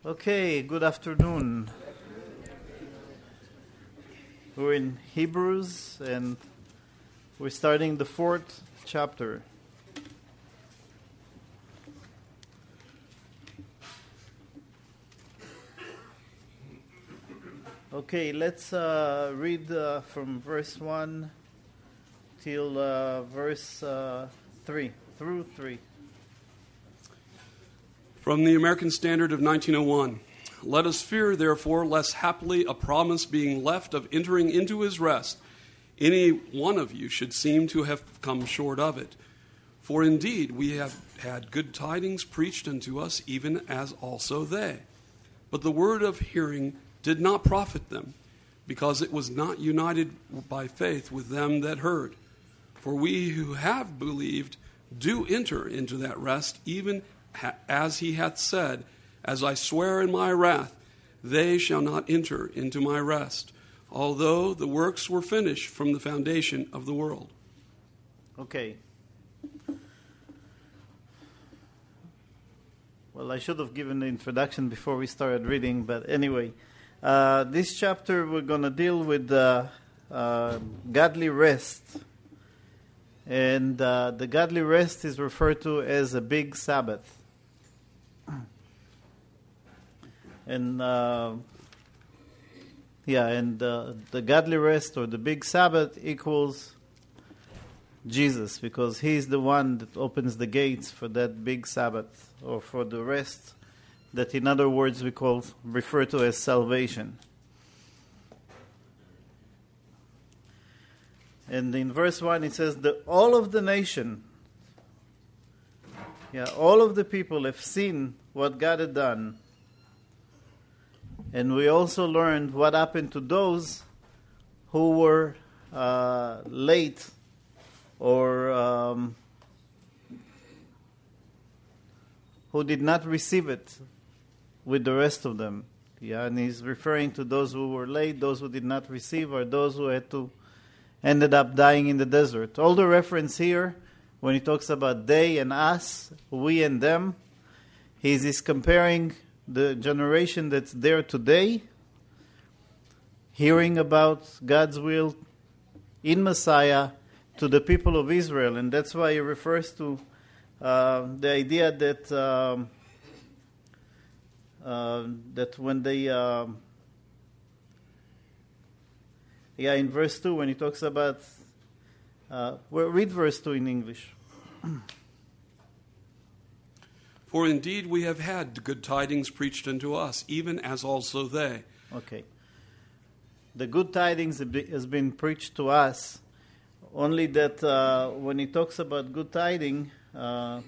Okay, good afternoon. We're in Hebrews and we're starting the 4th chapter. Okay, let's read from verse 1 till verse 3, through 3. From the American Standard of 1901, let us fear, therefore, lest haply a promise being left of entering into his rest, any one of you should seem to have come short of it. For indeed we have had good tidings preached unto us, even as also they. But the word of hearing did not profit them, because it was not united by faith with them that heard. For we who have believed do enter into that rest, even as he hath said, as I swear in my wrath, they shall not enter into my rest, although the works were finished from the foundation of the world. Okay. Well, I should have given the introduction before we started reading, but anyway, this chapter we're going to deal with godly rest. And the godly rest is referred to as a big Sabbath. And the godly rest or the big Sabbath equals Jesus, because he's the one that opens the gates for that big Sabbath, or for the rest that in other words we refer to as salvation. And in verse 1 it says that all of the nation, all of the people have seen what God had done. And we also learned what happened to those who were late or who did not receive it with the rest of them. And he's referring to those who were late, those who did not receive, or those who ended up dying in the desert. All the reference here, when he talks about they and us, we and them, he's comparing the generation that's there today, hearing about God's will in Messiah, to the people of Israel. And that's why he refers to the idea that that when they in verse 2, when he talks about read verse 2 in English. For indeed we have had good tidings preached unto us, even as also they. Okay. The good tidings has been preached to us, only that when he talks about good tidings, the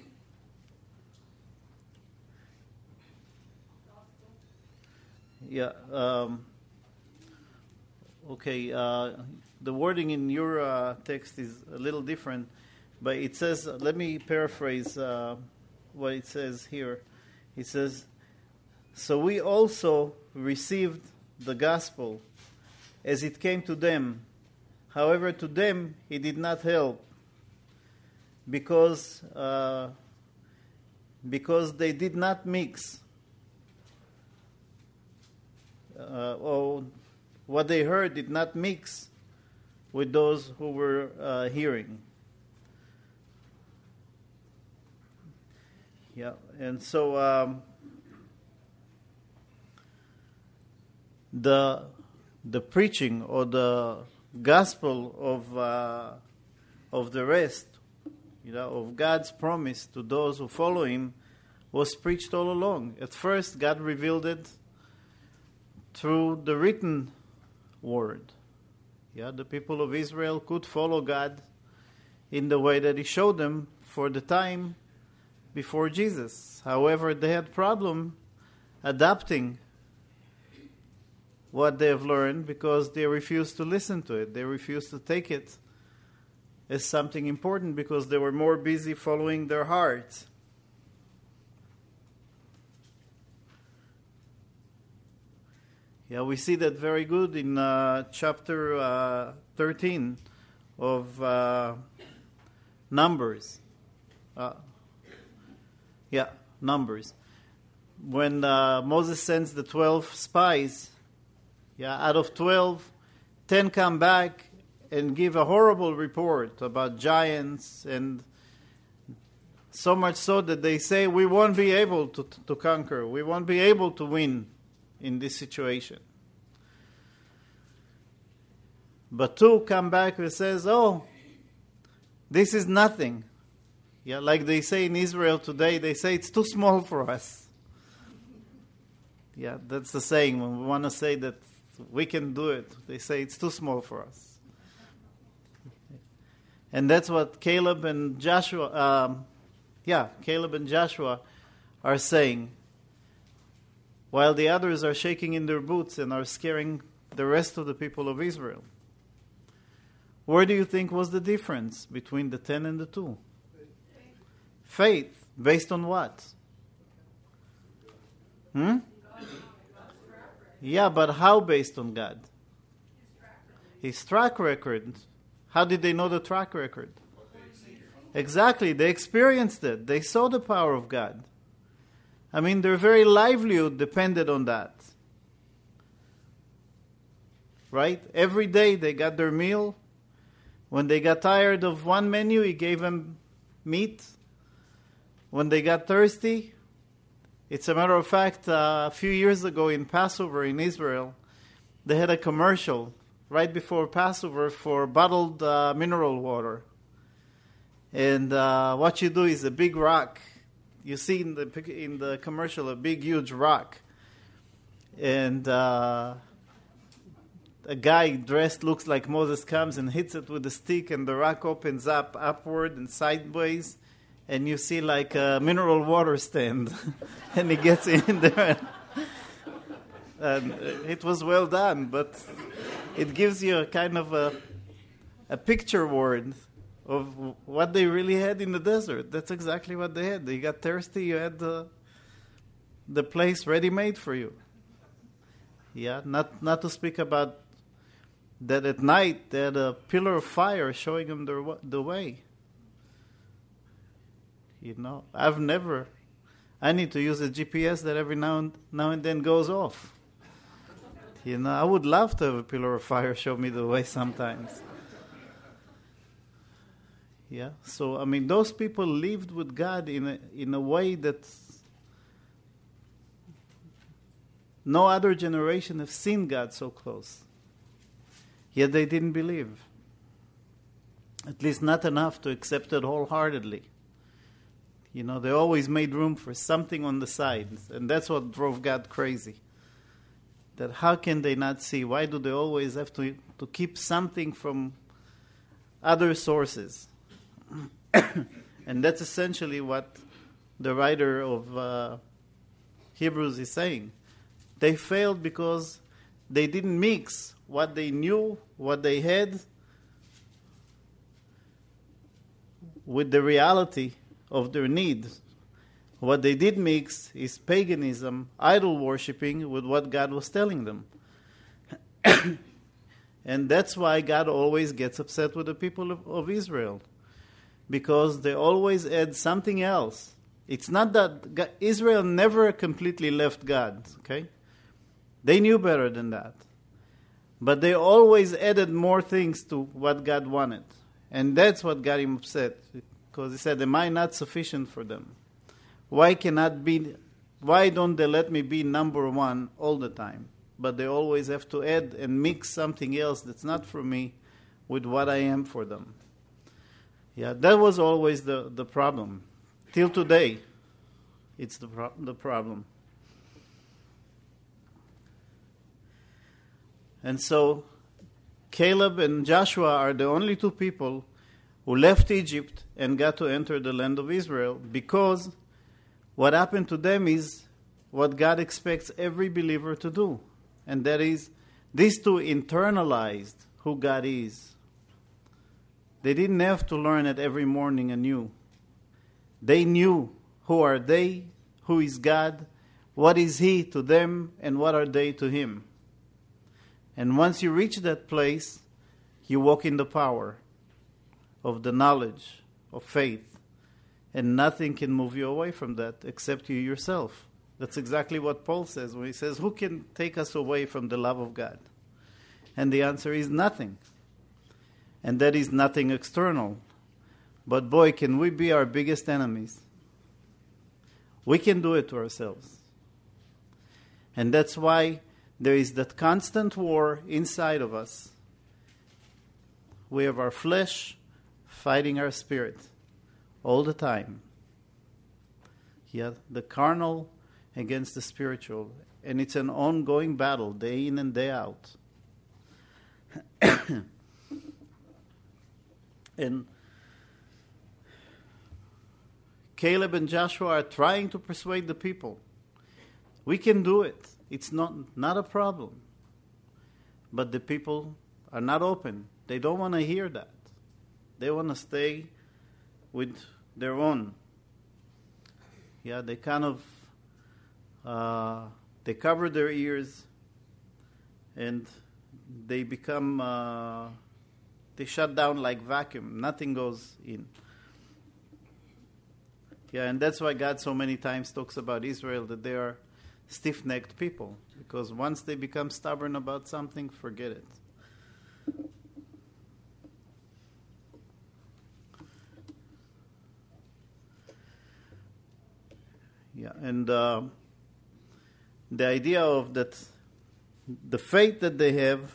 wording in your text is a little different, but it says, let me paraphrase what it says here. It says, so we also received the gospel as it came to them. However, to them it did not help, because they did not mix, or what they heard did not mix with those who were hearing. And so the preaching or the gospel of the rest, of God's promise to those who follow Him, was preached all along. At first, God revealed it through the written word. The people of Israel could follow God in the way that He showed them for the time before Jesus. However, they had problem adapting what they have learned, because they refused to listen to it. They refused to take it as something important, because they were more busy following their hearts. We see that very good in chapter 13 of Numbers. Numbers. when Moses sends the 12 spies, out of 12, 10 come back and give a horrible report about giants, and so much so that they say, we won't be able to conquer, we won't be able to win in this situation. But 2 come back and says, oh, this is nothing. Like they say in Israel today, they say it's too small for us. That's the saying. When we want to say that we can do it, they say it's too small for us. And that's what Caleb and Joshua are saying, while the others are shaking in their boots and are scaring the rest of the people of Israel. Where do you think was the difference between the 10 and the 2? Faith. Based on what? Yeah, but how based on God? His track record. How did they know the track record? Exactly, they experienced it. They saw the power of God. I mean, their very livelihood depended on that. Right? Every day they got their meal. When they got tired of one menu, he gave them meat. When they got thirsty, it's a matter of fact, a few years ago in Passover in Israel, they had a commercial right before Passover for bottled mineral water. And what you do is a big rock. You see in the commercial a big, huge rock. And a guy dressed looks like Moses comes and hits it with a stick, and the rock opens up upward and sideways, and you see like a mineral water stand. And he gets in there. And it was well done, but it gives you a kind of a picture word of what they really had in the desert. That's exactly what they had. They got thirsty, you had the place ready-made for you. Not to speak about that at night they had a pillar of fire showing them the way. I need to use a GPS that every now and then goes off. I would love to have a pillar of fire show me the way sometimes. So I mean, those people lived with God in a way that no other generation have seen God so close. Yet they didn't believe. At least not enough to accept it wholeheartedly. They always made room for something on the side. And that's what drove God crazy. That how can they not see? Why do they always have to keep something from other sources? And that's essentially what the writer of Hebrews is saying. They failed because they didn't mix what they knew, what they had, with the reality of their need. What they did mix is paganism, idol worshipping, with what God was telling them. And that's why God always gets upset with the people of Israel. Because they always add something else. It's not that Israel never completely left God, okay? They knew better than that. But they always added more things to what God wanted. And that's what got him upset. Because he said, am I not sufficient for them? Why don't they let me be number one all the time? But they always have to add and mix something else that's not for me with what I am for them. That was always the problem. Till today, it's the problem. And so, Caleb and Joshua are the only 2 people who left Egypt and got to enter the land of Israel, because what happened to them is what God expects every believer to do. And that is, these 2 internalized who God is. They didn't have to learn it every morning anew. They knew who are they, who is God, what is He to them, and what are they to Him. And once you reach that place, you walk in the power of the knowledge of faith. And nothing can move you away from that except you yourself. That's exactly what Paul says when he says, who can take us away from the love of God? And the answer is nothing. And that is nothing external. But boy, can we be our biggest enemies. We can do it to ourselves. And that's why there is that constant war inside of us. We have our flesh fighting our spirit all the time. Yeah, the carnal against the spiritual. And it's an ongoing battle, day in and day out. And Caleb and Joshua are trying to persuade the people. We can do it. It's not a problem. But the people are not open. They don't want to hear that. They want to stay with their own. Yeah, they kind of, they cover their ears and they become, they shut down like vacuum. Nothing goes in. Yeah, and that's why God so many times talks about Israel, that they are stiff-necked people. Because once they become stubborn about something, forget it. Yeah, and the idea of that, the faith that they have,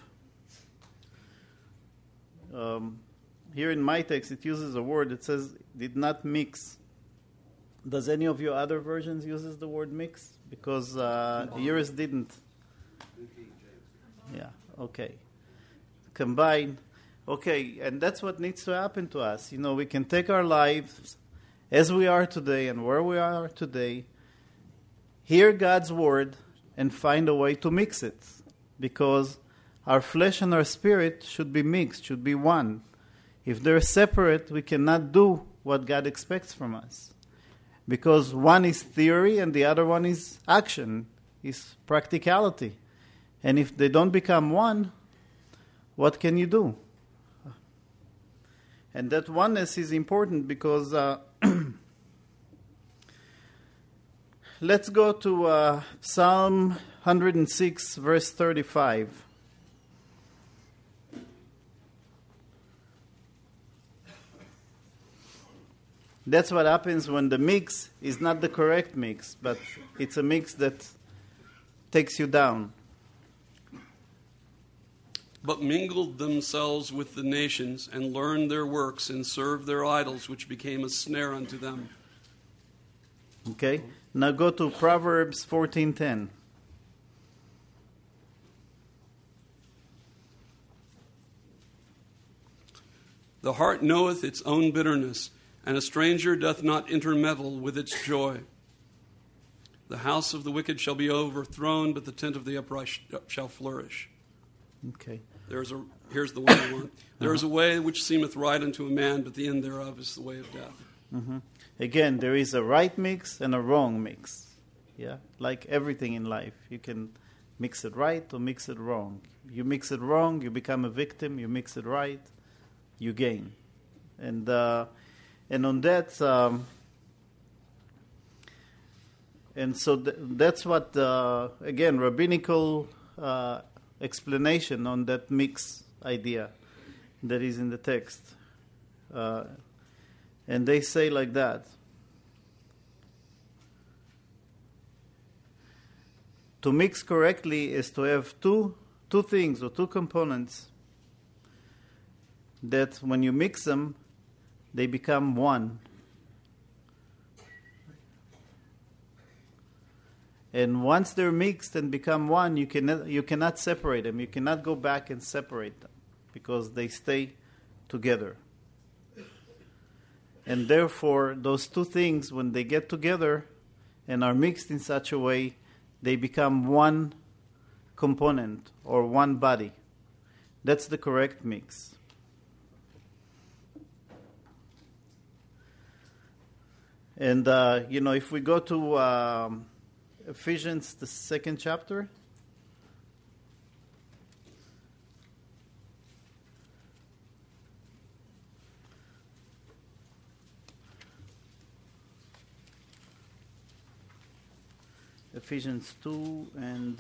here in my text it uses a word that says, did not mix. Does any of your other versions uses the word mix? Because yours didn't. Yeah, okay. Combine. Okay, and that's what needs to happen to us. You know, we can take our lives as we are today and where we are today, hear God's word and find a way to mix it. Because our flesh and our spirit should be mixed, should be one. If they're separate, we cannot do what God expects from us. Because one is theory and the other one is action, is practicality. And if they don't become one, what can you do? And that oneness is important because let's go to Psalm 106, verse 35. That's what happens when the mix is not the correct mix, but it's a mix that takes you down. But mingled themselves with the nations, and learned their works, and served their idols, which became a snare unto them. Okay? Now go to Proverbs 14:10. The heart knoweth its own bitterness, and a stranger doth not intermeddle with its joy. The house of the wicked shall be overthrown, but the tent of the upright shall flourish. Okay. Here's the one I want. There is a way which seemeth right unto a man, but the end thereof is the way of death. Mm-hmm. Again, there is a right mix and a wrong mix. Yeah, like everything in life, you can mix it right or mix it wrong. You mix it wrong, you become a victim. You mix it right, you gain. And on that, and so that's what again rabbinical explanation on that mix idea that is in the text. And they say like that. To mix correctly is to have two things or two components that when you mix them, they become one. And once they're mixed and become one, you cannot separate them. You cannot go back and separate them because they stay together. And therefore, those two things, when they get together and are mixed in such a way, they become one component or one body. That's the correct mix. And, if we go to Ephesians, the 2nd chapter. Ephesians 2 and...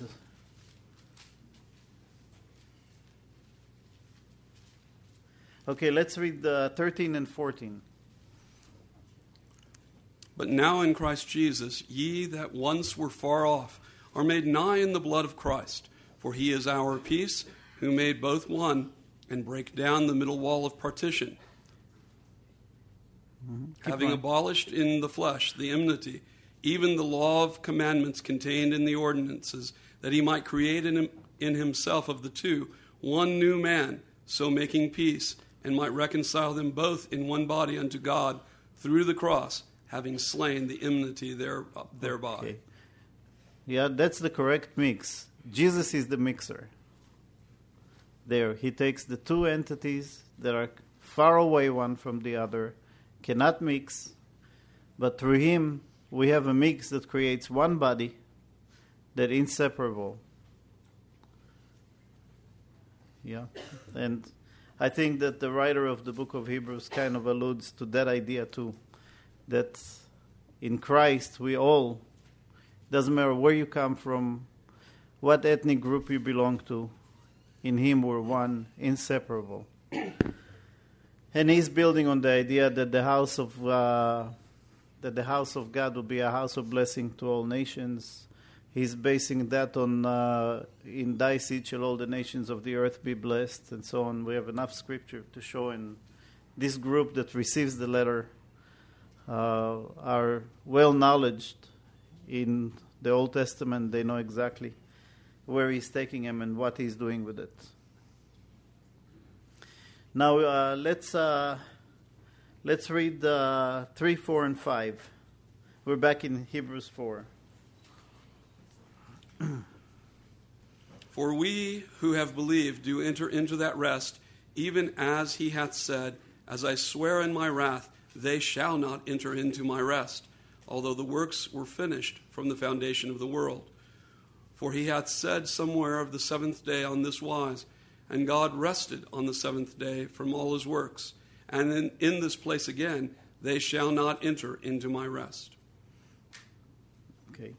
Okay, let's read 13 and 14. But now in Christ Jesus, ye that once were far off are made nigh in the blood of Christ. For he is our peace, who made both one, and brake down the middle wall of partition, having abolished in the flesh the enmity, even the law of commandments contained in the ordinances, that he might create in himself of the two one new man, so making peace, and might reconcile them both in one body unto God through the cross, having slain the enmity thereby. Okay. Yeah, that's the correct mix. Jesus is the mixer. There, he takes the two entities that are far away one from the other, cannot mix, but through him we have a mix that creates one body that is inseparable. Yeah, and I think that the writer of the book of Hebrews kind of alludes to that idea too, that in Christ we all, doesn't matter where you come from, what ethnic group you belong to, in him we're one, inseparable. And he's building on the idea that the house of God will be a house of blessing to all nations. He's basing that on, in thy seed shall all the nations of the earth be blessed, and so on. We have enough scripture to show in this group that receives the letter are well knowledged in the Old Testament. They know exactly where he's taking them and what he's doing with it. Now let's read 3, 4, and 5. We're back in Hebrews 4. For we who have believed do enter into that rest, even as he hath said, as I swear in my wrath, they shall not enter into my rest, although the works were finished from the foundation of the world. For he hath said somewhere of the seventh day on this wise, and God rested on the seventh day from all his works. And in this place again, they shall not enter into my rest. Okay.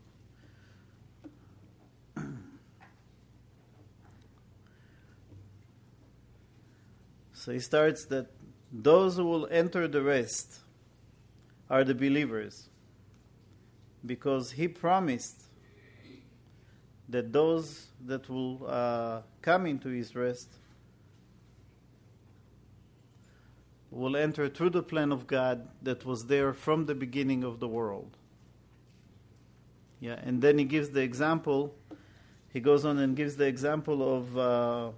So he starts that those who will enter the rest are the believers, because he promised that those that will come into his rest will enter through the plan of God that was there from the beginning of the world. Yeah, and then he gives the example. He goes on and gives the example of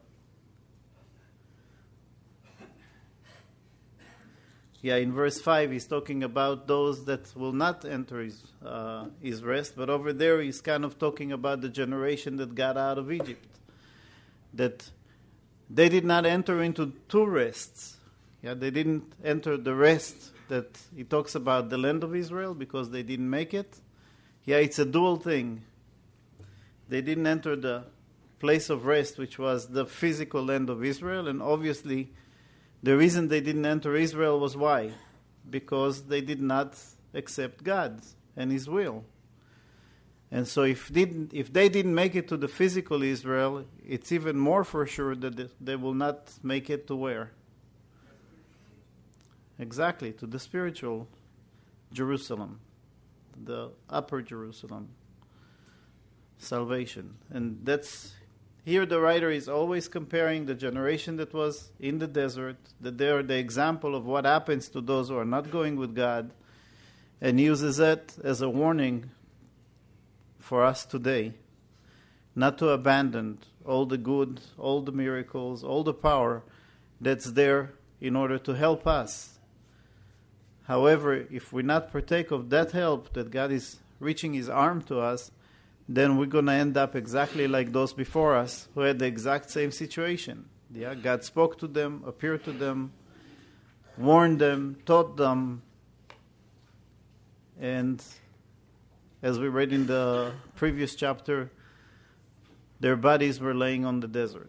in verse 5 he's talking about those that will not enter his rest, but over there he's kind of talking about the generation that got out of Egypt, that they did not enter into two rests. Yeah, they didn't enter the rest that he talks about, the land of Israel, because they didn't make it. Yeah, it's a dual thing. They didn't enter the place of rest, which was the physical land of Israel, and obviously the reason they didn't enter Israel was why? Because they did not accept God and his will. And so if they didn't make it to the physical Israel, it's even more for sure that they will not make it to where? Exactly, to the spiritual Jerusalem, the upper Jerusalem, salvation. And that's, here the writer is always comparing the generation that was in the desert, that they are the example of what happens to those who are not going with God, and uses it as a warning for us today, not to abandon all the good, all the miracles, all the power that's there in order to help us. However, if we not partake of that help that God is reaching his arm to us, then we're going to end up exactly like those before us who had the exact same situation. Yeah, God spoke to them, appeared to them, warned them, taught them, and as we read in the previous chapter, their bodies were laying on the desert.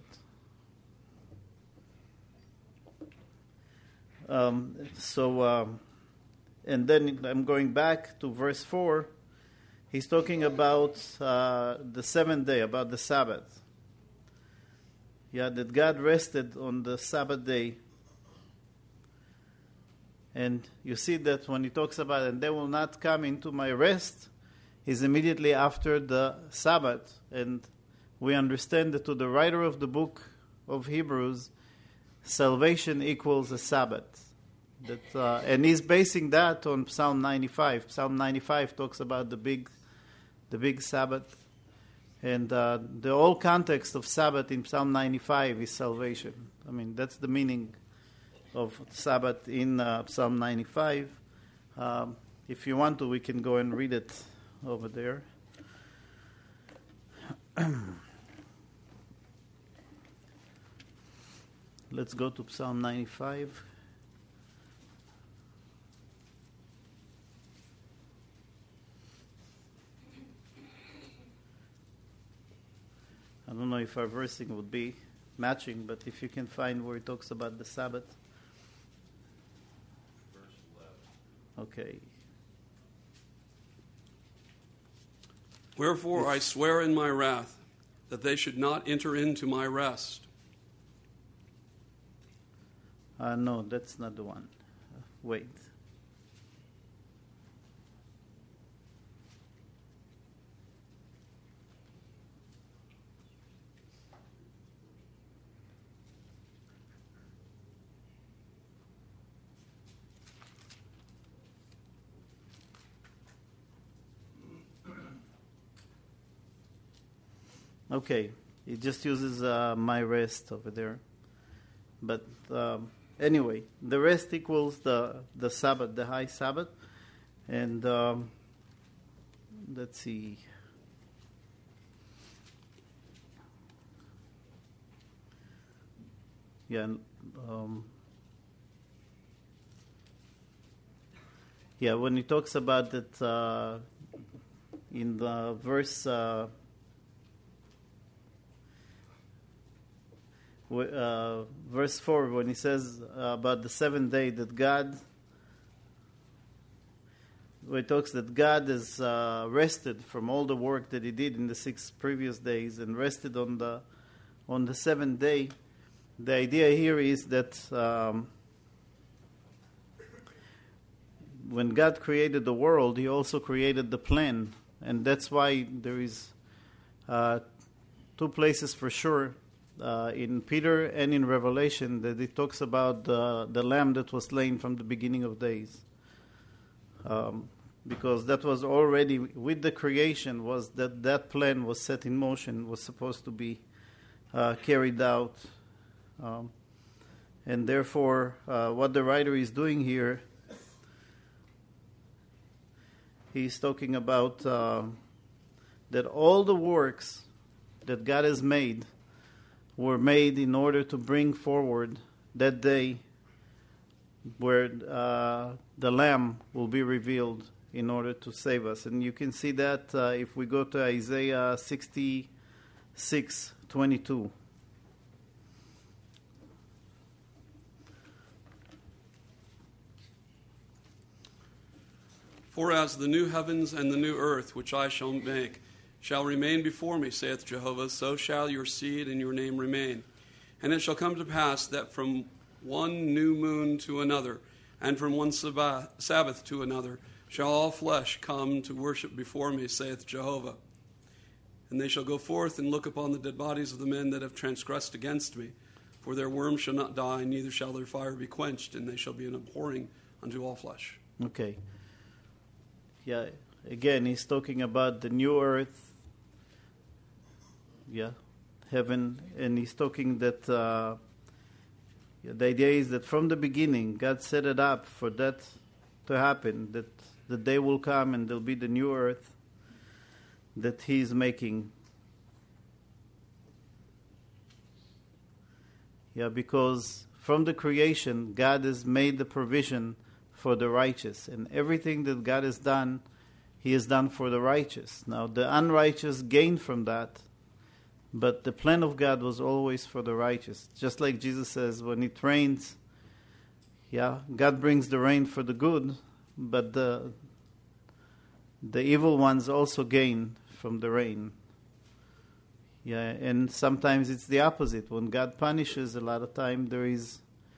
And then I'm going back to verse 4. he's talking about the seventh day, about the Sabbath. Yeah, that God rested on the Sabbath day. And you see that when he talks about, and they will not come into my rest, is immediately after the Sabbath. And we understand that to the writer of the book of Hebrews, salvation equals a Sabbath. And he's basing that on Psalm 95. Psalm 95 talks about the big Sabbath. And the whole context of Sabbath in Psalm 95 is salvation. I mean, that's the meaning of Sabbath in Psalm 95. If you want to, we can go and read it over there. Let's go to Psalm 95. I don't know if our versing would be matching, but if you can find where it talks about the Sabbath. Okay. Wherefore I swear in my wrath that they should not enter into my rest. No, that's not the one. Wait. Okay, it just uses my rest over there. But anyway, the rest equals the Sabbath, the high Sabbath. And let's see. Yeah, when he talks about that in the verse... verse 4, when he says about the seventh day, that God, where he talks that God has rested from all the work that he did in the 6 previous days and rested on the seventh day. The idea here is that when God created the world, he also created the plan, and that's why there is 2 places for sure in Peter and in Revelation that it talks about the lamb that was slain from the beginning of days, because that was already with the creation, was that plan was set in motion, was supposed to be carried out, and therefore what the writer is doing here, he's talking about that all the works that God has made were made in order to bring forward that day where the Lamb will be revealed in order to save us. And you can see that if we go to Isaiah 66:22. For as the new heavens and the new earth, which I shall make, shall remain before me, saith Jehovah, so shall your seed and your name remain. And it shall come to pass that from one new moon to another, and from one Sabbath to another, shall all flesh come to worship before me, saith Jehovah. And they shall go forth and look upon the dead bodies of the men that have transgressed against me. For their worm shall not die, neither shall their fire be quenched, and they shall be an abhorring unto all flesh. Okay. Yeah, again, he's talking about the new earth, heaven, and he's talking that the idea is that from the beginning, God set it up for that to happen, that the day will come and there'll be the new earth that he's making. Yeah, because from the creation, God has made the provision for the righteous, and everything that God has done, he has done for the righteous. Now, the unrighteous gain from that, but the plan of God was always for the righteous. Just like Jesus says, when it rains, God brings the rain for the good, but the the evil ones also gain from the rain. Yeah, and sometimes it's the opposite. When God punishes, a lot of time there is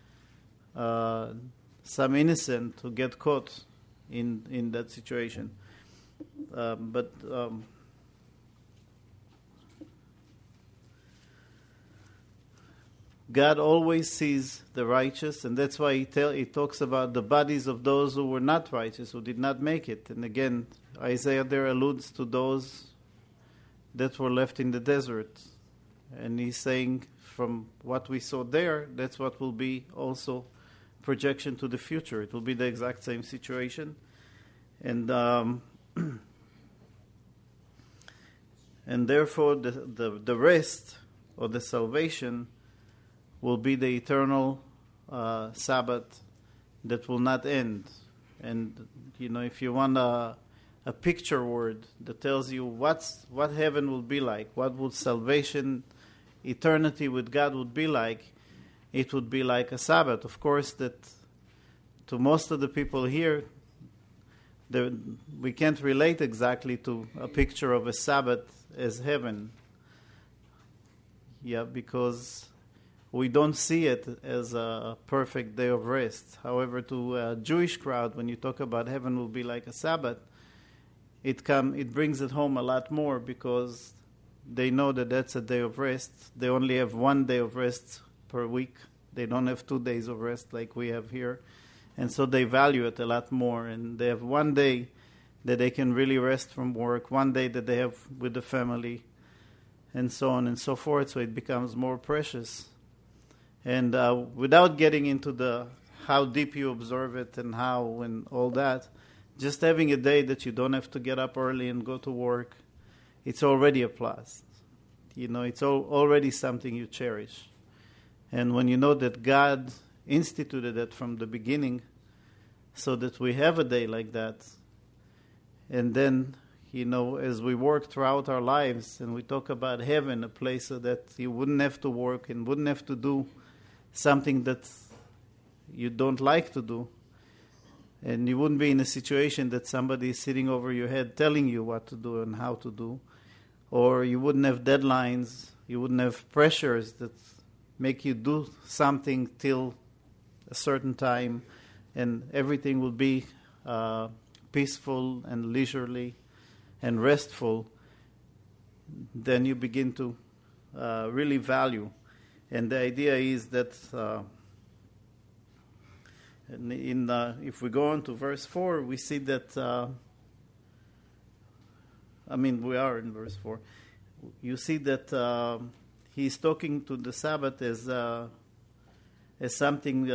some innocent who get caught in that situation. But God always sees the righteous, and that's why he talks about the bodies of those who were not righteous, who did not make it. And again, Isaiah there alludes to those that were left in the desert. And he's saying, from what we saw there, that's what will be also projection to the future. It will be the exact same situation. And and therefore the rest or the salvation will be the eternal Sabbath that will not end. And if you want a picture word that tells you what heaven will be like, what would salvation, eternity with God would be like, it would be like a Sabbath. Of course, that to most of the people here, we can't relate exactly to a picture of a Sabbath as heaven. Yeah, because we don't see it as a perfect day of rest. However, to a Jewish crowd, when you talk about heaven will be like a Sabbath, it brings it home a lot more, because they know that that's a day of rest. They only have 1 day of rest per week. They don't have 2 days of rest like we have here. And so they value it a lot more. And they have 1 day that they can really rest from work, 1 day that they have with the family, and so on and so forth. So it becomes more precious. And without getting into how deep you observe it and how and all that, just having a day that you don't have to get up early and go to work, it's already a plus. It's already something you cherish. And when you know that God instituted it from the beginning so that we have a day like that, and then, as we work throughout our lives and we talk about heaven, a place so that you wouldn't have to work and wouldn't have to do something that you don't like to do, and you wouldn't be in a situation that somebody is sitting over your head telling you what to do and how to do, or you wouldn't have deadlines, you wouldn't have pressures that make you do something till a certain time, and everything will be peaceful and leisurely and restful. Then you begin to really value. And the idea is that if we go on to verse 4, we see that, we are in verse 4. You see that he's talking to the Sabbath as something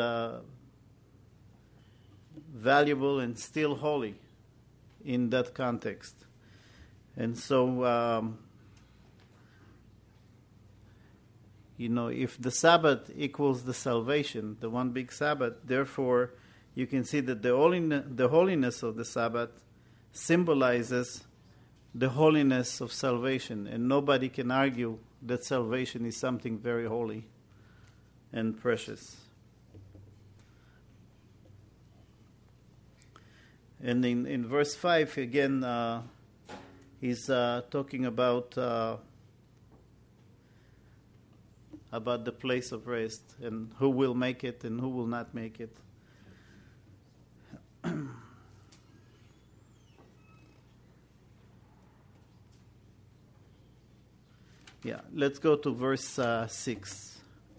valuable and still holy in that context. And so, if the Sabbath equals the salvation, the one big Sabbath, therefore you can see that the holiness of the Sabbath symbolizes the holiness of salvation. And nobody can argue that salvation is something very holy and precious. And in verse 5, again, he's talking about the place of rest and who will make it and who will not make it. Yeah, let's go to verse 6.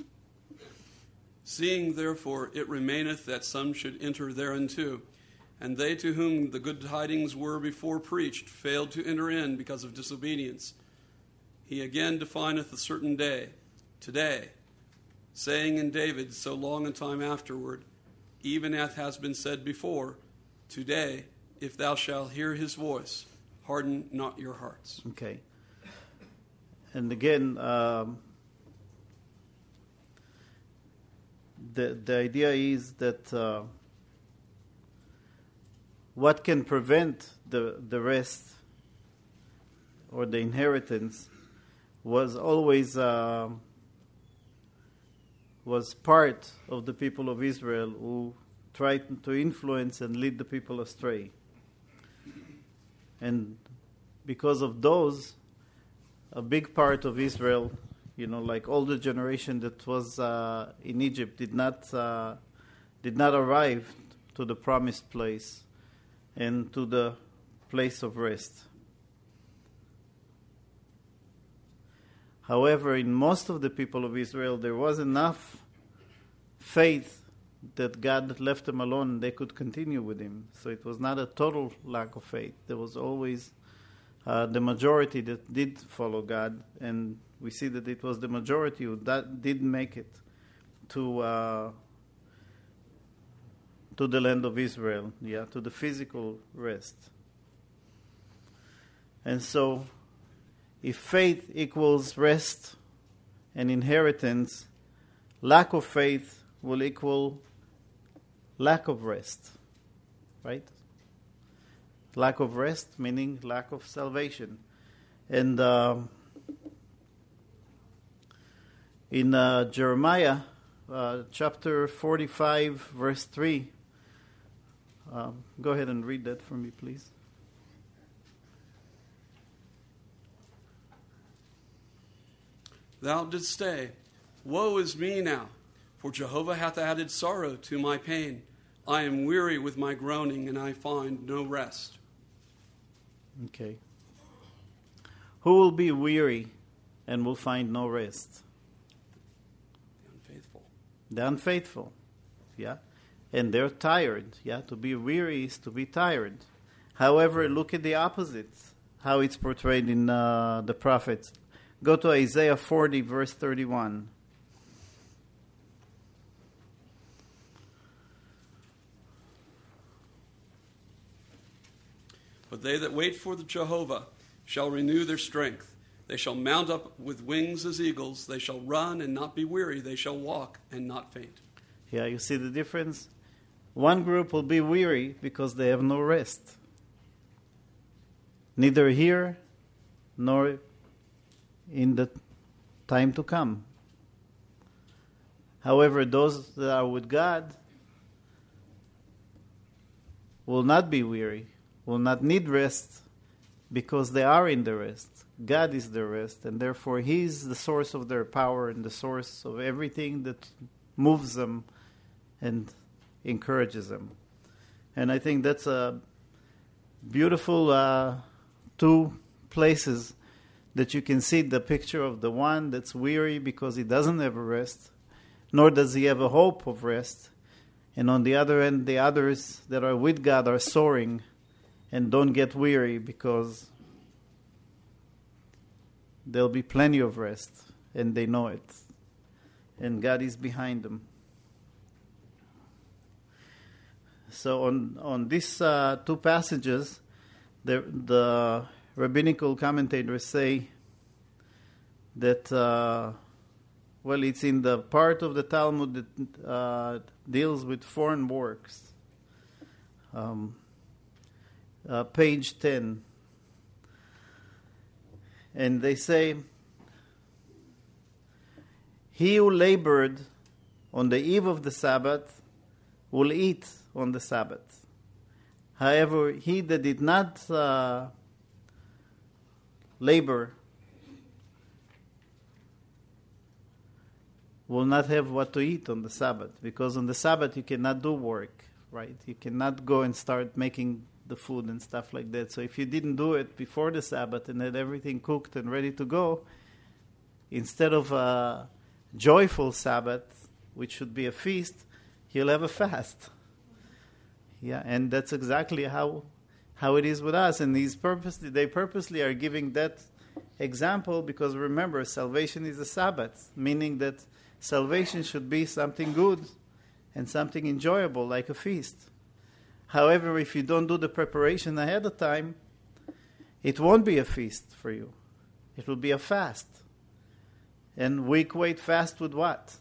Seeing, therefore, it remaineth that some should enter thereunto, and they to whom the good tidings were before preached failed to enter in because of disobedience. He again defineth a certain day, today, saying in David so long a time afterward, even as has been said before, today, if thou shalt hear his voice, harden not your hearts. Okay. And again, the idea is that what can prevent the rest or the inheritance was always was part of the people of Israel who tried to influence and lead the people astray. And because of those, a big part of Israel, like all the generation that was in Egypt, did not arrive to the promised place and to the place of rest. However, in most of the people of Israel, there was enough faith that God left them alone and they could continue with Him. So it was not a total lack of faith. There was always the majority that did follow God, and we see that it was the majority who did make it to the land of Israel, to the physical rest. And so, if faith equals rest and inheritance, lack of faith will equal lack of rest, right? Lack of rest meaning lack of salvation. And in Jeremiah chapter 45, verse 3, go ahead and read that for me, please. Thou didst say, Woe is me now, for Jehovah hath added sorrow to my pain. I am weary with my groaning, and I find no rest. Okay. Who will be weary and will find no rest? The unfaithful. The unfaithful, And they're tired, To be weary is to be tired. However, look at the opposite, how it's portrayed in the prophets. Go to Isaiah 40, verse 31. But they that wait for the Jehovah shall renew their strength. They shall mount up with wings as eagles. They shall run and not be weary. They shall walk and not faint. Yeah, you see the difference? One group will be weary because they have no rest. Neither here nor in the time to come. However, those that are with God will not be weary, will not need rest because they are in the rest. God is the rest, and therefore He is the source of their power and the source of everything that moves them and encourages them. And I think that's a beautiful two places that you can see the picture of the one that's weary because he doesn't have a rest, nor does he have a hope of rest. And on the other end, the others that are with God are soaring and don't get weary because there'll be plenty of rest, and they know it. And God is behind them. So on these two passages, the rabbinical commentators say that, it's in the part of the Talmud that deals with foreign works. Page 10. And they say, he who labored on the eve of the Sabbath will eat on the Sabbath. However, he that did not labor will not have what to eat on the Sabbath, because on the Sabbath you cannot do work, right? You cannot go and start making the food and stuff like that. So if you didn't do it before the Sabbath and had everything cooked and ready to go, instead of a joyful Sabbath, which should be a feast, you'll have a fast. Yeah, and that's exactly how it is with us. And they purposely are giving that example because, remember, salvation is a Sabbath, meaning that salvation should be something good and something enjoyable, like a feast. However, if you don't do the preparation ahead of time, it won't be a feast for you. It will be a fast. And we equate fast with what?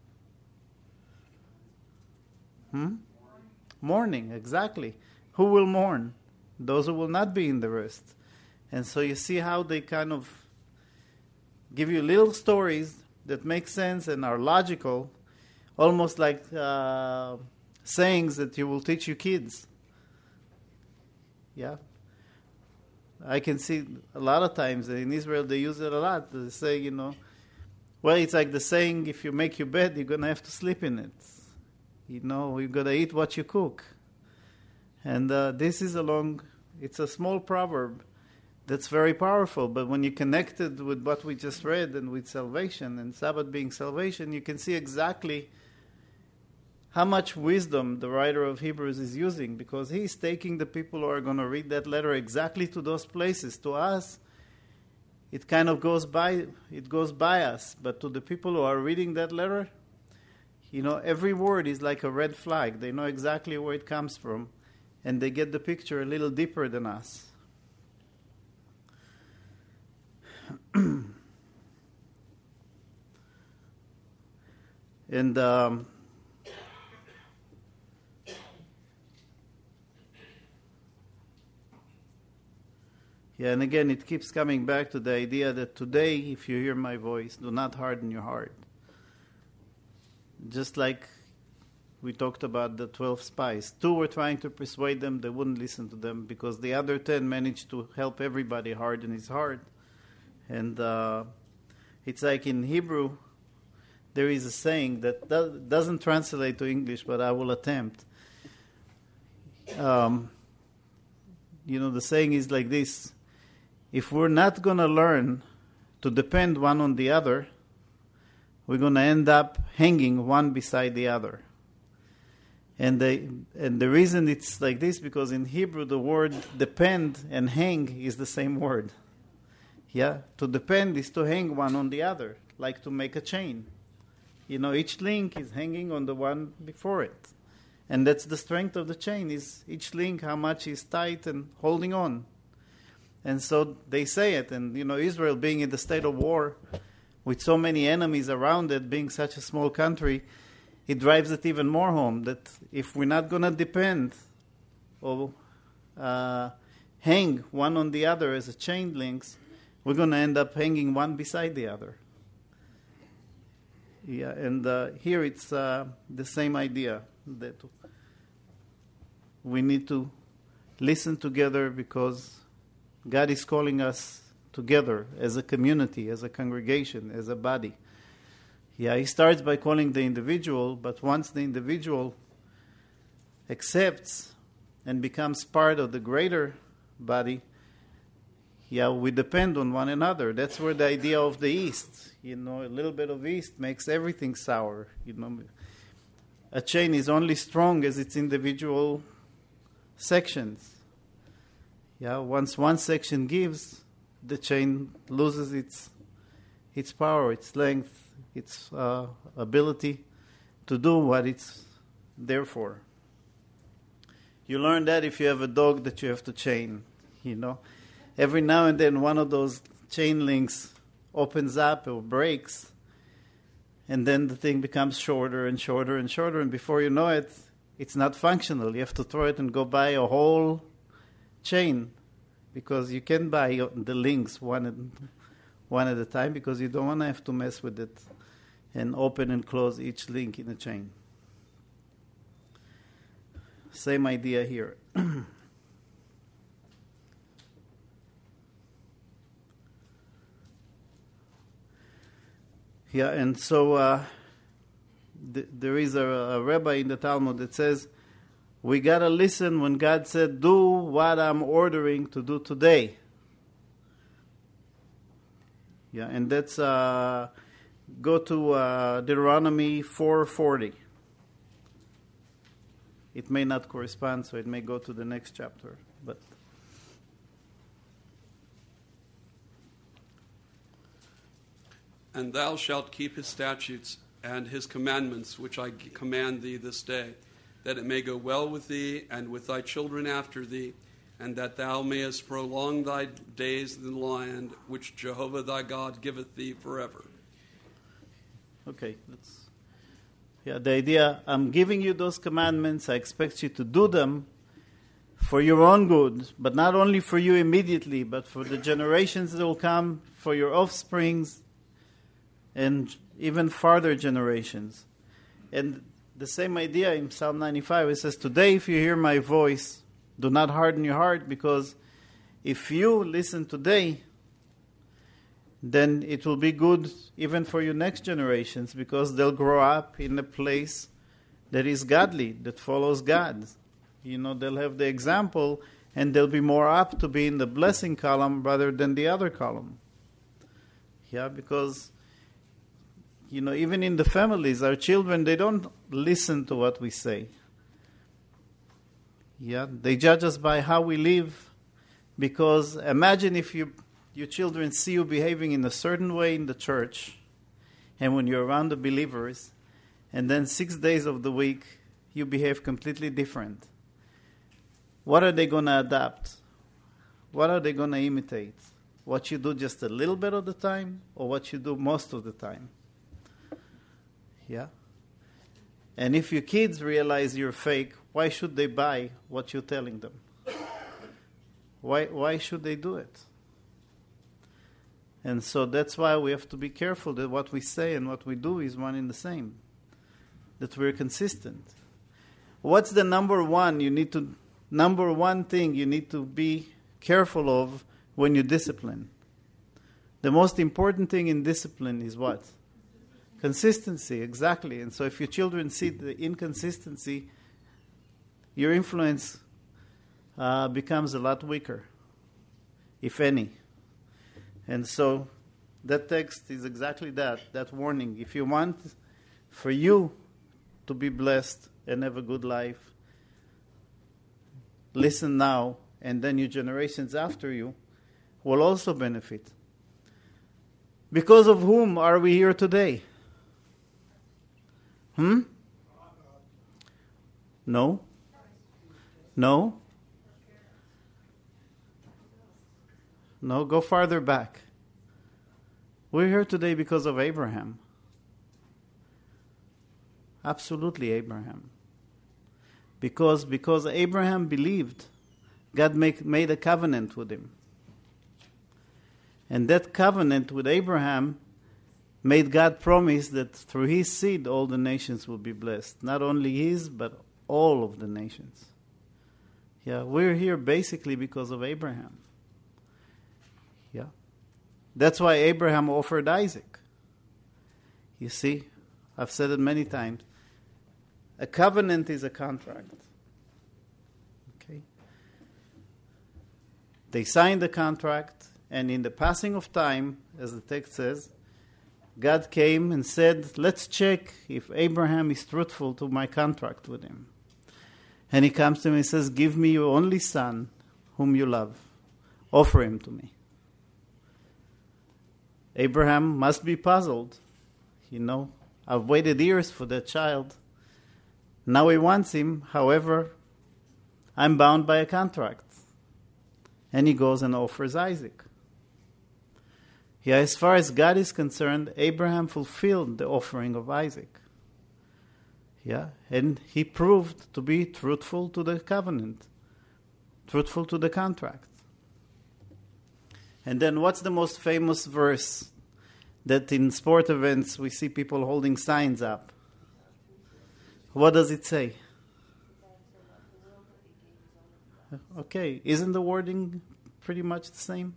Mourning, exactly. Who will mourn? Those who will not be in the rest. And so you see how they kind of give you little stories that make sense and are logical, almost like sayings that you will teach your kids. Yeah? I can see a lot of times in Israel they use it a lot. They say, well, it's like the saying, if you make your bed, you're going to have to sleep in it. You're going to eat what you cook. And this is it's a small proverb that's very powerful. But when you connect it with what we just read and with salvation and Sabbath being salvation, you can see exactly how much wisdom the writer of Hebrews is using, because he's taking the people who are going to read that letter exactly to those places. To us, it kind of goes by us, but to the people who are reading that letter, every word is like a red flag. They know exactly where it comes from, and they get the picture a little deeper than us. And and again, it keeps coming back to the idea that today, if you hear my voice, do not harden your heart. Just like we talked about the 12 spies. 2 were trying to persuade them, they wouldn't listen to them, because the other 10 managed to help everybody harden his heart. And it's like in Hebrew, there is a saying that doesn't translate to English, but I will attempt. The saying is like this: if we're not going to learn to depend one on the other, we're going to end up hanging one beside the other. And the reason it's like this, because in Hebrew the word depend and hang is the same word. Yeah, to depend is to hang one on the other, like to make a chain. Each link is hanging on the one before it. And that's the strength of the chain, is each link, how much is tight and holding on. And so they say it, and Israel being in the state of war, with so many enemies around it, being such a small country, it drives it even more home, that if we're not going to depend or hang one on the other as a chain links, we're going to end up hanging one beside the other. Yeah, and here it's the same idea, that we need to listen together, because God is calling us together as a community, as a congregation, as a body. Yeah, he starts by calling the individual, but once the individual accepts and becomes part of the greater body, we depend on one another. That's where the idea of the yeast, a little bit of yeast makes everything sour. A chain is only strong as its individual sections. Once one section gives, the chain loses its power, its length, its ability to do what it's there for. You learn that if you have a dog that you have to chain. Every now and then one of those chain links opens up or breaks, and then the thing becomes shorter and shorter and shorter, and before you know it, it's not functional. You have to throw it and go buy a whole chain, because you can buy the links one at a time, because you don't want to have to mess with it and open and close each link in a chain. Same idea here. And so there is a rabbi in the Talmud that says, we got to listen when God said, do what I'm ordering to do today. And that's, go to Deuteronomy 4:40. It may not correspond, so it may go to the next chapter. But and thou shalt keep his statutes and his commandments, which I command thee this day, that it may go well with thee and with thy children after thee, and that thou mayest prolong thy days in the land which Jehovah thy God giveth thee forever. Okay, the idea, I'm giving you those commandments, I expect you to do them for your own good, but not only for you immediately, but for the generations that will come, for your offsprings, and even farther generations. And the same idea in Psalm 95, it says, today if you hear my voice, do not harden your heart, because if you listen today, then it will be good even for your next generations, because they'll grow up in a place that is godly, that follows God. They'll have the example, and they'll be more apt to be in the blessing column rather than the other column. Yeah, because, even in the families, our children, they don't listen to what we say. Yeah, they judge us by how we live, because imagine if your children see you behaving in a certain way in the church, and when you're around the believers, and then 6 days of the week, you behave completely different. What are they going to adapt? What are they going to imitate? What you do just a little bit of the time, or what you do most of the time? Yeah? And if your kids realize you're fake, why should they buy what you're telling them? Why should they do it? And so that's why we have to be careful that what we say and what we do is one and the same. That we're consistent. What's the number one thing you need to be careful of when you discipline? The most important thing in discipline is what? Consistency, exactly. And so if your children see the inconsistency, your influence becomes a lot weaker, if any. And so that text is exactly that warning. If you want for you to be blessed and have a good life, listen now, and then your generations after you will also benefit. Because of whom are we here today? No? No? No, go farther back. We're here today because of Abraham. Absolutely Abraham. Because Abraham believed, God made a covenant with him. And that covenant with Abraham made God promise that through his seed all the nations will be blessed. Not only his, but all of the nations. Yeah, we're here basically because of Abraham. Yeah. That's why Abraham offered Isaac. You see, I've said it many times. A covenant is a contract. Okay? They signed the contract, and in the passing of time, as the text says, God came and said, let's check if Abraham is truthful to my contract with him. And he comes to me and says, give me your only son, whom you love. Offer him to me. Abraham must be puzzled. I've waited years for that child. Now he wants him. However, I'm bound by a contract. And he goes and offers Isaac. Yeah, as far as God is concerned, Abraham fulfilled the offering of Isaac. Yeah, and he proved to be truthful to the covenant, truthful to the contract. And then what's the most famous verse that in sport events we see people holding signs up? What does it say? Okay, isn't the wording pretty much the same?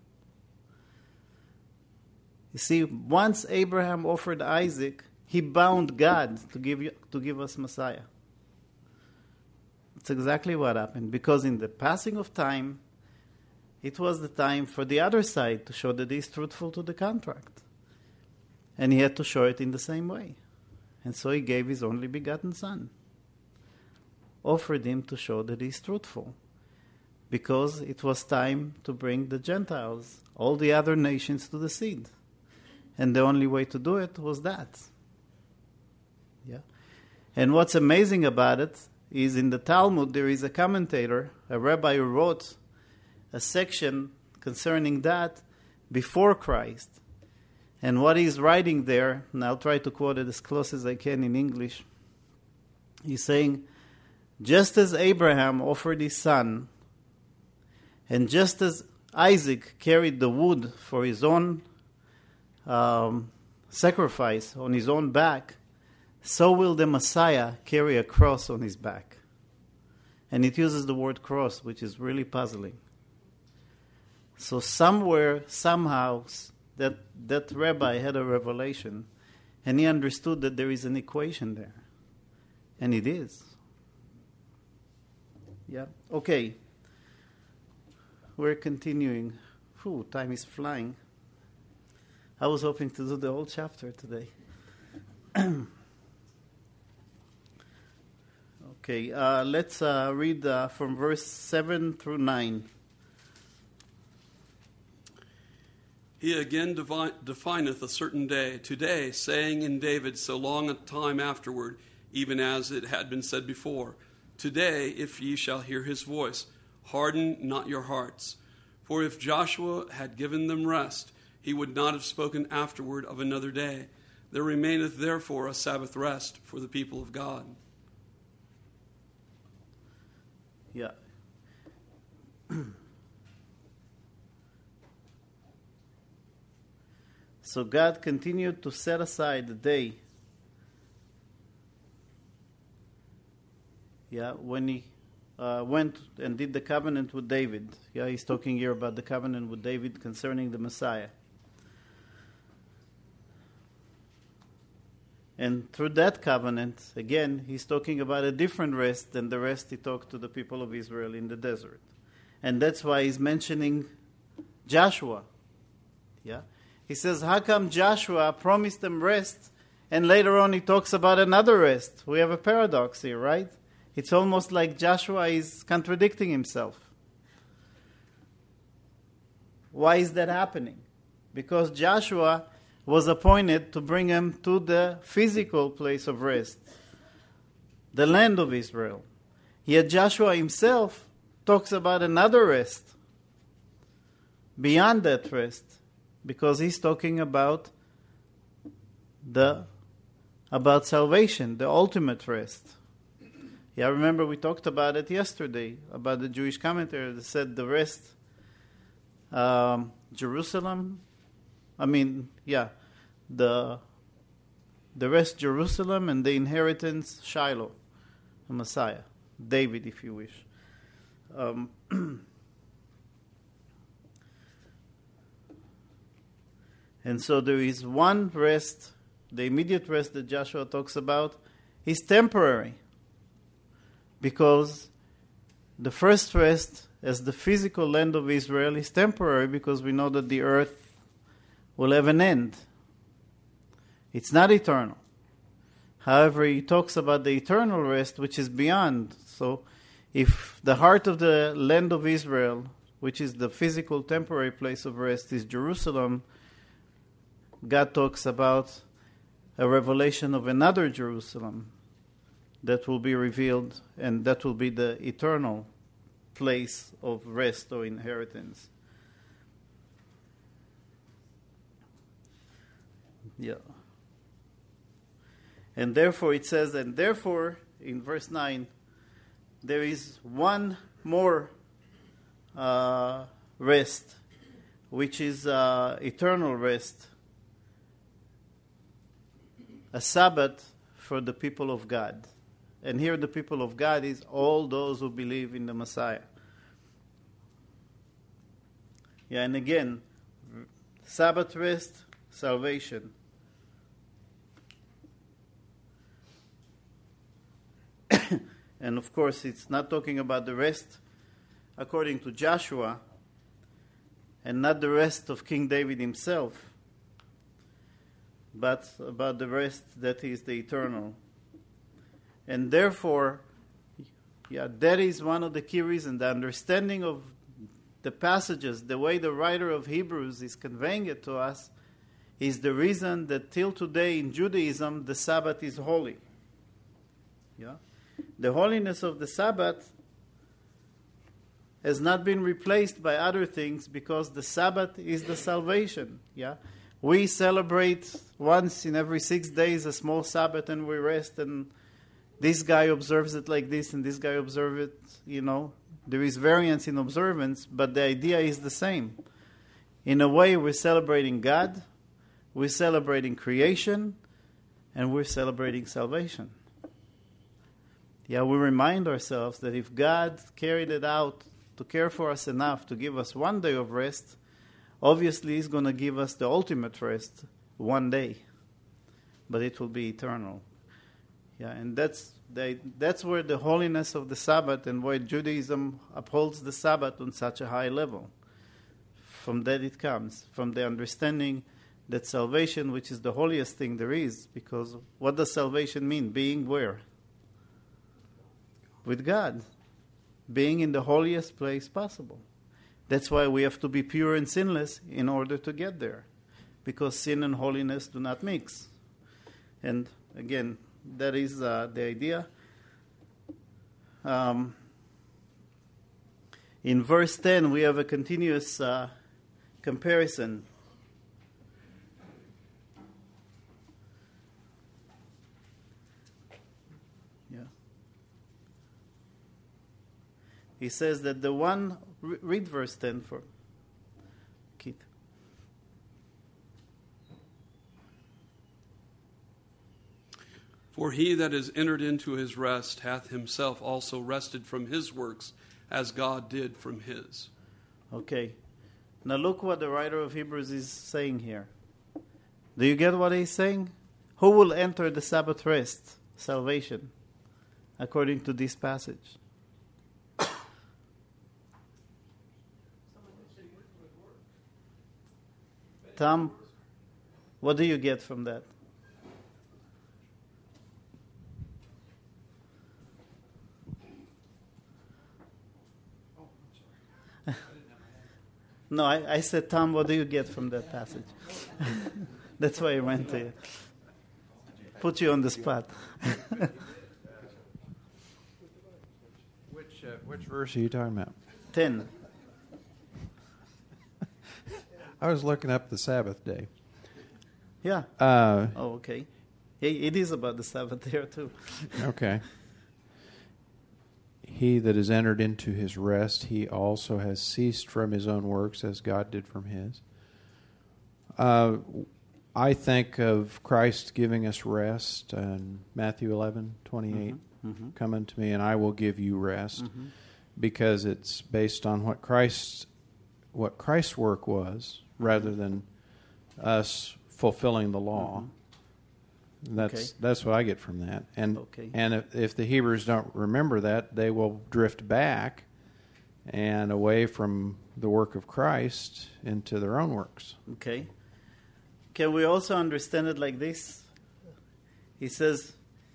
You see, once Abraham offered Isaac, he bound God to give us Messiah. That's exactly what happened. Because in the passing of time, it was the time for the other side to show that he's truthful to the contract. And he had to show it in the same way. And so he gave his only begotten son. Offered him to show that he's truthful. Because it was time to bring the Gentiles, all the other nations, to the seed. And the only way to do it was that. Yeah. And what's amazing about it is in the Talmud there is a commentator, a rabbi who wrote a section concerning that before Christ. And what he's writing there, and I'll try to quote it as close as I can in English, he's saying, just as Abraham offered his son, and just as Isaac carried the wood for his own sacrifice on his own back, so will the Messiah carry a cross on his back. And it uses the word cross, which is really puzzling. So somewhere, somehow, that rabbi had a revelation, and he understood that there is an equation there. And it is. Yeah. Okay. We're continuing. Whew, time is flying. I was hoping to do the whole chapter today. Okay, let's read from verse 7 through 9. He again defineth a certain day, today, saying in David so long a time afterward, even as it had been said before, today, if ye shall hear his voice, harden not your hearts. For if Joshua had given them rest, he would not have spoken afterward of another day. There remaineth therefore a Sabbath rest for the people of God. Yeah. So God continued to set aside the day, when he went and did the covenant with David. Yeah, he's talking here about the covenant with David concerning the Messiah. And through that covenant, again, he's talking about a different rest than the rest he talked to the people of Israel in the desert. And that's why he's mentioning Joshua. Yeah, he says, how come Joshua promised them rest, and later on he talks about another rest? We have a paradox here, right? It's almost like Joshua is contradicting himself. Why is that happening? Because Joshua was appointed to bring him to the physical place of rest, the land of Israel. Yet Joshua himself talks about another rest, beyond that rest, because he's talking about salvation, the ultimate rest. Yeah, I remember we talked about it yesterday, about the Jewish commentary that said the rest, Jerusalem, the rest Jerusalem, and the inheritance Shiloh, the Messiah, David, if you wish. And so there is one rest, the immediate rest that Joshua talks about is temporary, because the first rest as the physical land of Israel is temporary, because we know that the earth will have an end. It's not eternal. However, he talks about the eternal rest, which is beyond. So if the heart of the land of Israel, which is the physical temporary place of rest, is Jerusalem, God talks about a revelation of another Jerusalem that will be revealed, and that will be the eternal place of rest or inheritance. Yeah. And therefore it says, and therefore, in verse 9, there is one more rest, which is eternal rest, a Sabbath for the people of God. And here the people of God is all those who believe in the Messiah. Yeah, and again, Sabbath rest, salvation. And of course, it's not talking about the rest according to Joshua, and not the rest of King David himself, but about the rest that is the eternal. And therefore, that is one of the key reasons. The understanding of the passages, the way the writer of Hebrews is conveying it to us, is the reason that till today in Judaism the Sabbath is holy. Yeah, the holiness of the Sabbath has not been replaced by other things, because the Sabbath is the salvation. Yeah, we celebrate once in every 6 days a small Sabbath, and we rest, and this guy observes it like this, and this guy observes it, There is variance in observance, but the idea is the same. In a way, we're celebrating God, we're celebrating creation, and we're celebrating salvation. Yeah, we remind ourselves that if God carried it out to care for us enough to give us one day of rest, obviously He's going to give us the ultimate rest one day, but it will be eternal. Yeah, and that's where the holiness of the Sabbath and why Judaism upholds the Sabbath on such a high level. From that it comes, from the understanding that salvation, which is the holiest thing there is, because what does salvation mean? Being where? With God. Being in the holiest place possible. That's why we have to be pure and sinless in order to get there, because sin and holiness do not mix. And again, that is the idea. In verse 10, we have a continuous comparison. Yeah. He says that the one, read verse 10 for Keith. For he that is entered into his rest hath himself also rested from his works, as God did from his. Okay. Now look what the writer of Hebrews is saying here. Do you get what he's saying? Who will enter the Sabbath rest? Salvation, according to this passage. Tom, what do you get from that? No, I said, Tom, what do you get from that passage? That's why I went to you. Put you on the spot. Which verse are you talking about? 10. I was looking up the Sabbath day. Yeah. Okay. It is about the Sabbath there too. Okay. He that is entered into his rest, he also has ceased from his own works as God did from his. I think of Christ giving us rest in Matthew 11:28. Come unto me and I will give you rest, because it's based on what Christ's work was, rather than us fulfilling the law. That's what I get from that. And if the Hebrews don't remember that, they will drift back and away from the work of Christ into their own works. Okay. Can we also understand it like this? He says,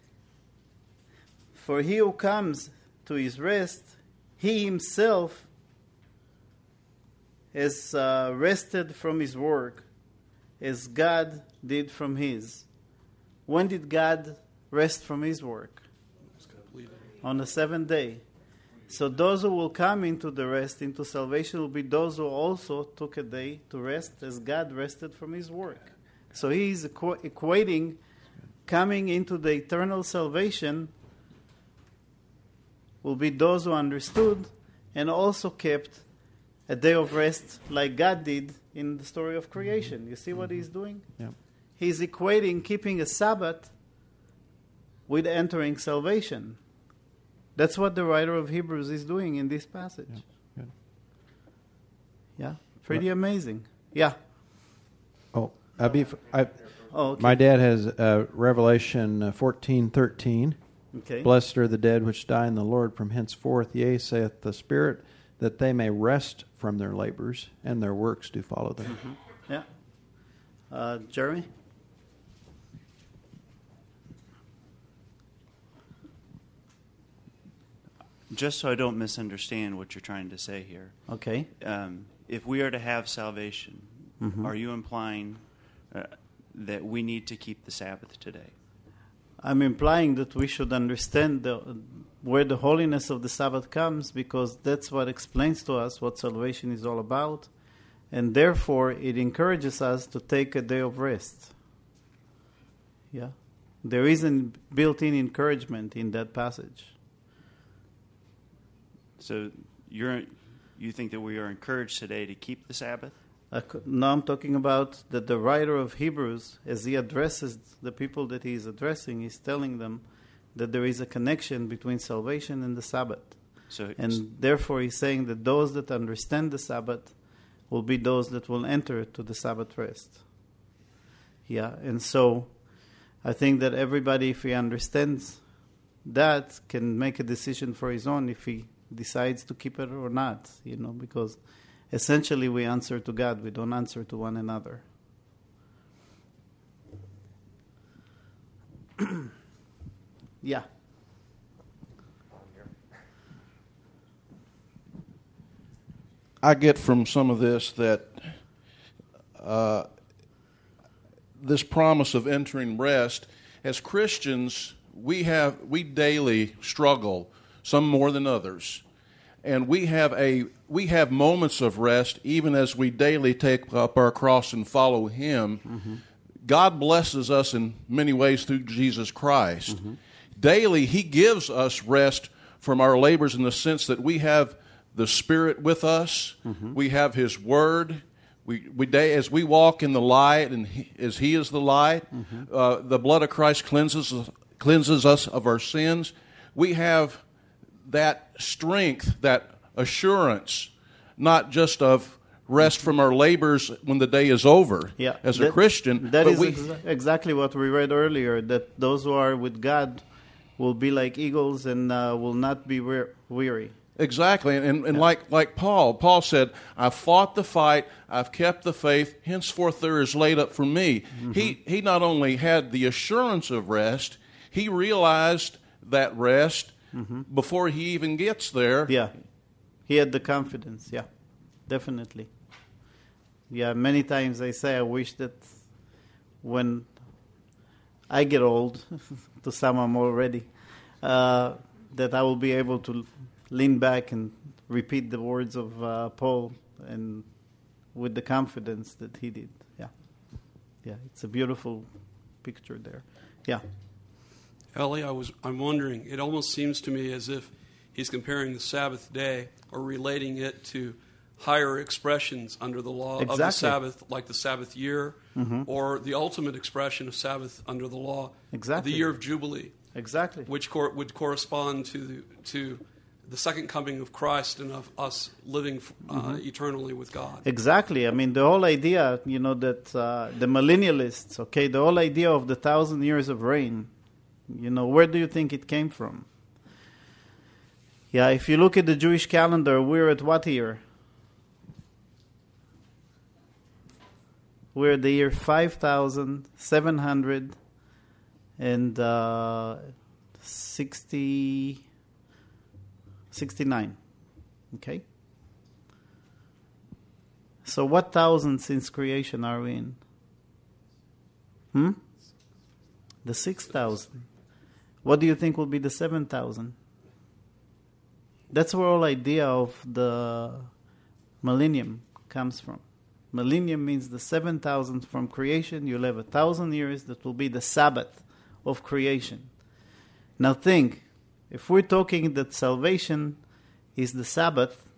for he who comes to his rest, he himself has rested from his work as God did from his. When did God rest from his work? On the seventh day. So those who will come into the rest, into salvation, will be those who also took a day to rest as God rested from his work. So he is equating coming into the eternal salvation will be those who understood and also kept a day of rest like God did in the story of creation. You see what he's doing? Yeah. He's equating keeping a Sabbath with entering salvation. That's what the writer of Hebrews is doing in this passage. Yeah, yeah, pretty amazing. Yeah. Oh, okay. My dad has Revelation 14:13. Okay. Blessed are the dead which die in the Lord from henceforth, yea, saith the Spirit, that they may rest from their labors, and their works do follow them. Yeah. Jeremy? Just so I don't misunderstand what you're trying to say here. Okay. If we are to have salvation, are you implying that we need to keep the Sabbath today? I'm implying that we should understand where the holiness of the Sabbath comes, because that's what explains to us what salvation is all about, and therefore it encourages us to take a day of rest. Yeah, there is a built-in encouragement in that passage. So you think that we are encouraged today to keep the Sabbath? No, I'm talking about that the writer of Hebrews, as he addresses the people that he is addressing, he's telling them that there is a connection between salvation and the Sabbath. And therefore he's saying that those that understand the Sabbath will be those that will enter to the Sabbath rest. Yeah, and so I think that everybody, if he understands that, can make a decision for his own if he decides to keep it or not, because essentially we answer to God, we don't answer to one another. Yeah. I get from some of this that this promise of entering rest, as Christians, we daily struggle, some more than others, and we have moments of rest even as we daily take up our cross and follow Him. Mm-hmm. God blesses us in many ways through Jesus Christ. Mm-hmm. Daily, He gives us rest from our labors in the sense that we have the Spirit with us. Mm-hmm. We have His Word. As we walk in the light, and as He is the light, mm-hmm. The blood of Christ cleanses us of our sins. We have that strength, that assurance, not just of rest from our labors when the day is over. Yeah, as a Christian, that is exactly what we read earlier. That those who are with God will be like eagles and will not be weary. Exactly, and like Paul said, I've fought the fight, I've kept the faith, henceforth there is laid up for me. Mm-hmm. He not only had the assurance of rest, he realized that rest mm-hmm. before he even gets there. Yeah, he had the confidence, yeah, definitely. Yeah, many times I say I wish that when I get old, to some I'm already, that I will be able to lean back and repeat the words of Paul, and with the confidence that he did. Yeah, it's a beautiful picture there. Yeah, Ellie, I'm wondering. It almost seems to me as if he's comparing the Sabbath day or relating it to higher expressions under the law of the Sabbath, like the Sabbath year, mm-hmm. or the ultimate expression of Sabbath under the law, the year of Jubilee. Exactly, which would correspond to the second coming of Christ and of us living mm-hmm. eternally with God. Exactly. I mean, the whole idea, that the millennialists, the whole idea of the 1,000 years of reign, where do you think it came from? Yeah, if you look at the Jewish calendar, we're at what year? We're at the year 5,769. Okay? So what thousand since creation are we in? The 6,000. What do you think will be the 7,000? That's where all idea of the millennium comes from. Millennium means the 7,000 from creation. You'll have 1,000 years that will be the Sabbath of creation. Now think, if we're talking that salvation is the Sabbath,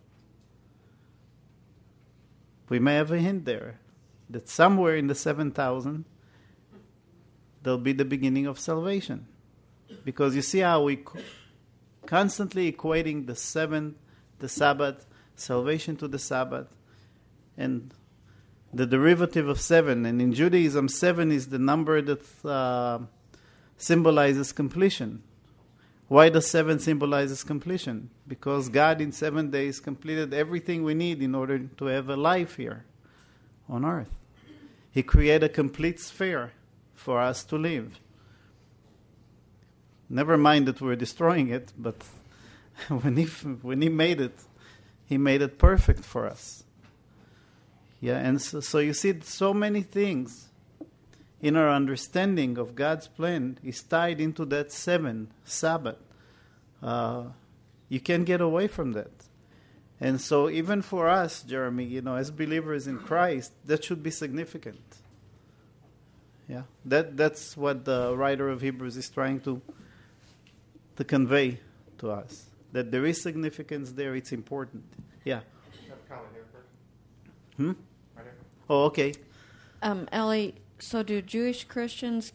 we may have a hint there that somewhere in the 7,000 there'll be the beginning of salvation. Because you see how we constantly equating the Sabbath, salvation to the Sabbath, and the derivative of 7. And in Judaism, 7 is the number that symbolizes completion. Why does 7 symbolizes completion? Because God in 7 days completed everything we need in order to have a life here on earth. He created a complete sphere for us to live. Never mind that we're destroying it, but when he made it perfect for us. Yeah, and so you see so many things in our understanding of God's plan is tied into that 7 Sabbath. You can't get away from that. And so even for us, Jeremy, as believers in Christ, that should be significant. Yeah, that's what the writer of Hebrews is trying to convey to us. That there is significance there, it's important. Yeah. Oh, okay. Ellie, so do Jewish Christians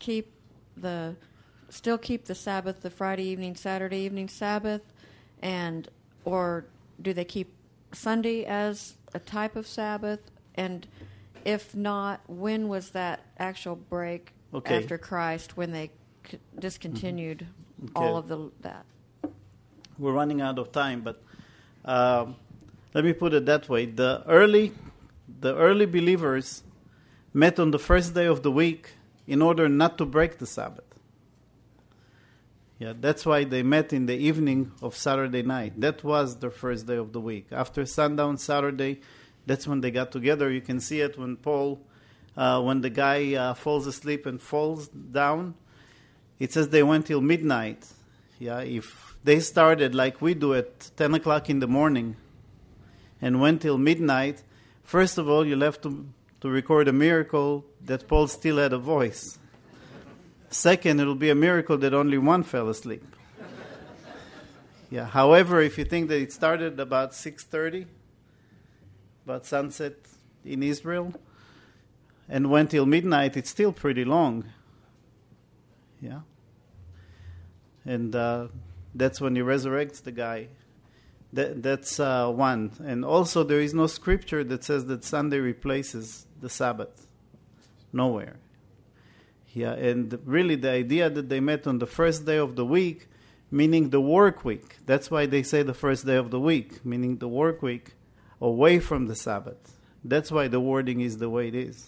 still keep the Sabbath, the Friday evening, Saturday evening Sabbath, and or do they keep Sunday as a type of Sabbath? And if not, when was that actual break after Christ when they discontinued all of that? We're running out of time, but let me put it that way. The early believers met on the first day of the week in order not to break the Sabbath. Yeah, that's why they met in the evening of Saturday night. That was their first day of the week. After sundown Saturday, that's when they got together. You can see it when when the guy falls asleep and falls down. It says they went till midnight. Yeah, if they started like we do at 10 o'clock in the morning and went till midnight, first of all, you'll have to record a miracle that Paul still had a voice. Second, it'll be a miracle that only one fell asleep. Yeah. However, if you think that it started about 6:30, about sunset in Israel, and went till midnight, it's still pretty long. Yeah. And that's when he resurrects the guy. That's one. And also, there is no scripture that says that Sunday replaces the Sabbath. Nowhere. Yeah, and really the idea that they met on the first day of the week, meaning the work week. That's why they say the first day of the week, meaning the work week, away from the Sabbath. That's why the wording is the way it is.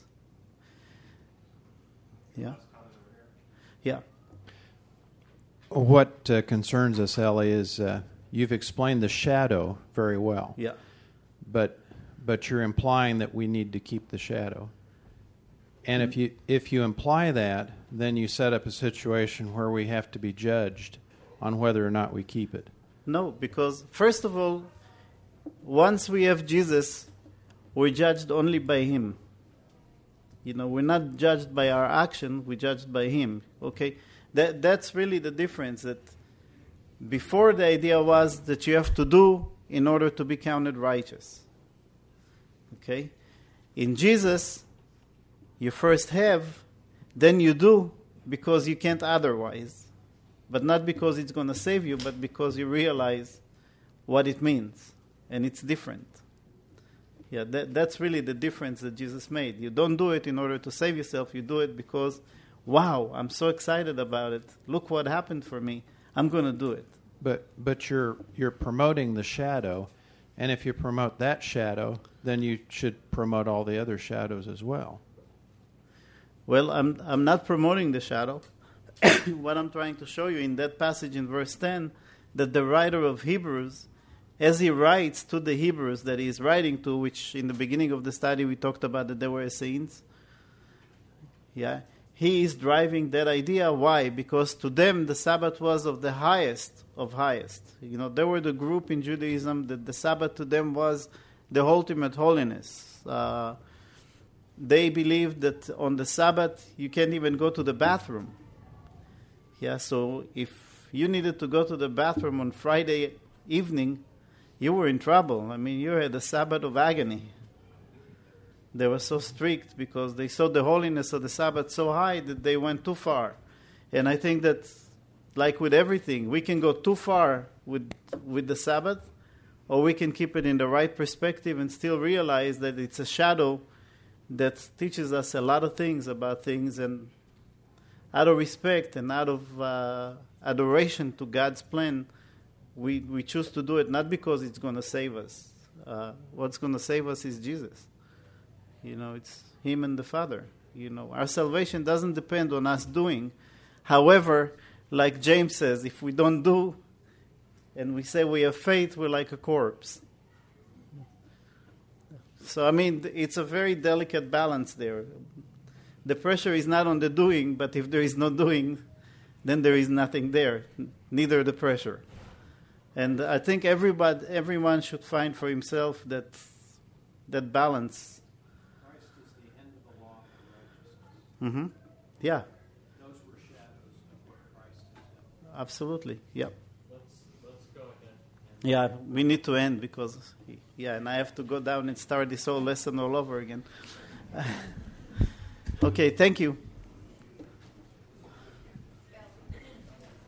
Yeah? Yeah. What concerns us, Ellie, is you've explained the shadow very well. Yeah. But you're implying that we need to keep the shadow. And if you imply that, then you set up a situation where we have to be judged on whether or not we keep it. No, because first of all, once we have Jesus, we're judged only by Him. We're not judged by our action, we're judged by Him. Okay? That's really the difference. That before the idea was that you have to do in order to be counted righteous. Okay? In Jesus, you first have, then you do because you can't otherwise. But not because it's going to save you, but because you realize what it means. And it's different. Yeah, that's really the difference that Jesus made. You don't do it in order to save yourself. You do it because, wow, I'm so excited about it. Look what happened for me. I'm going to do it. But you're promoting the shadow, and if you promote that shadow, then you should promote all the other shadows as well. Well, I'm not promoting the shadow. What I'm trying to show you in that passage in verse 10, that the writer of Hebrews, as he writes to the Hebrews that he is writing to, which in the beginning of the study we talked about that they were Essenes, yeah, he is driving that idea. Why? Because to them the Sabbath was of the highest of highest. They were the group in Judaism that the Sabbath to them was the ultimate holiness. They believed that on the Sabbath you can't even go to the bathroom. Yeah, so if you needed to go to the bathroom on Friday evening, you were in trouble. I mean, you had a Sabbath of agony. They were so strict because they saw the holiness of the Sabbath so high that they went too far. And I think that, like with everything, we can go too far with the Sabbath, or we can keep it in the right perspective and still realize that it's a shadow that teaches us a lot of things about things, and out of respect and out of adoration to God's plan, we choose to do it not because it's going to save us. What's going to save us is Jesus. It's Him and the Father. Our salvation doesn't depend on us doing. However, like James says, if we don't do and we say we have faith, we're like a corpse. So, it's a very delicate balance there. The pressure is not on the doing, but if there is no doing, then there is nothing there, neither the pressure. And I think everyone should find for himself that balance. Christ is the end of the law for righteousness. Mm-hmm. Yeah. Those were shadows of what Christ has done. Absolutely. Yep. Let's go ahead. Yeah, we need to end because, and I have to go down and start this whole lesson all over again. Okay, thank you.